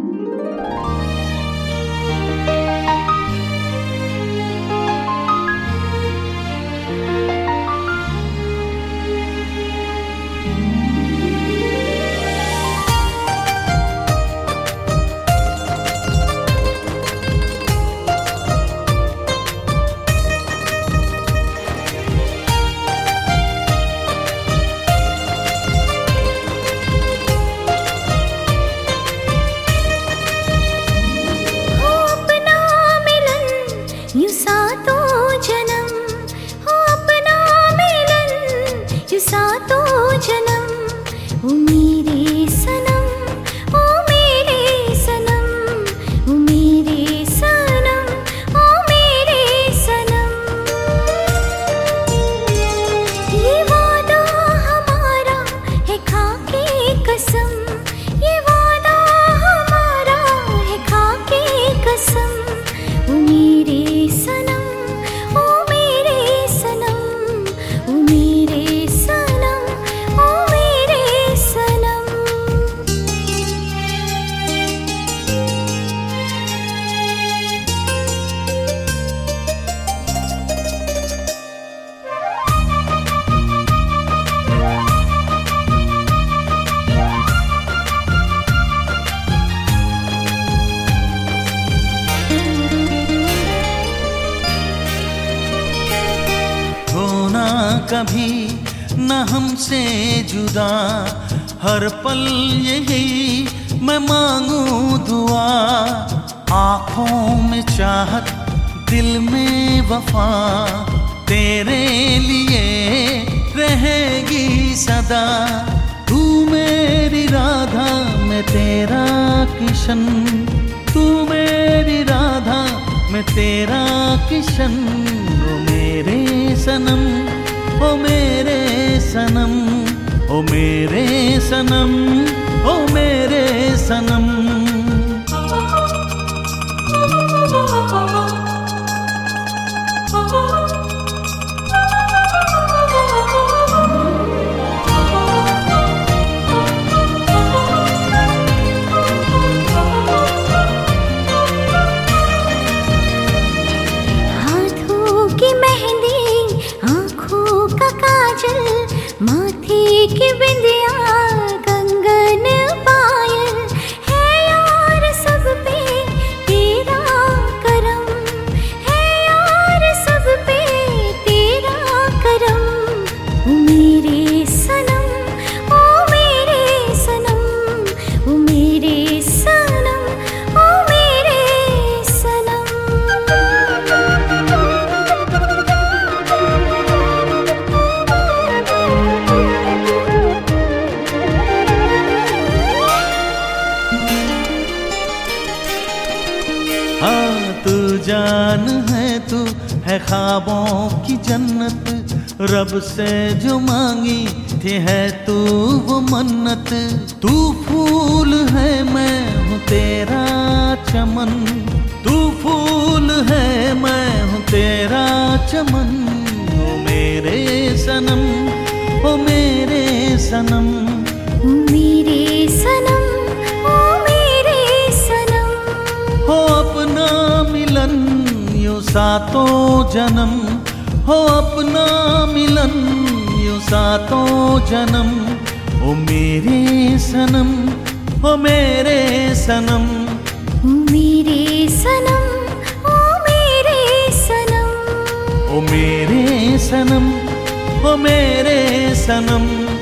कभी न हमसे जुदा, हर पल यही मैं मांगू दुआ। आँखों में चाहत, दिल में वफा, तेरे लिए रहेगी सदा। तू मेरी राधा, मैं तेरा किशन, तू मेरी राधा, मैं तेरा किशन। ओ मेरे सनम, ओ मेरे सनम, ओ मेरे सनम, ओ मेरे सनम। माथे की बिंदिया, कंगन पायल, है यार सब पे तेरा करम, है यार सब पे तेरा करम। ओ मेरे सनम, ओ मेरे सनम, ओ मेरे सनम, ओ मेरे सनम। हाँ तू जान है, तू है ख्वाबों की जन्नत, रब से जो मांगी थी है तू वो मन्नत। तू फूल है, मैं हूँ तेरा चमन, तू फूल है, मैं हूँ तेरा चमन। ओ मेरे सनम, ओ मेरे सनम, ओ मेरे सनम, ओ मेरे सनम। हो अपना मिलन यूं सातों जन्म, हो अपना मिलन यूं सातों जन्म। ओ मेरे सनम, ओ मेरे सनम, ओ मेरे सनम, ओ मेरे सनम। ओ मेरे सनम, ओ मेरे सनम।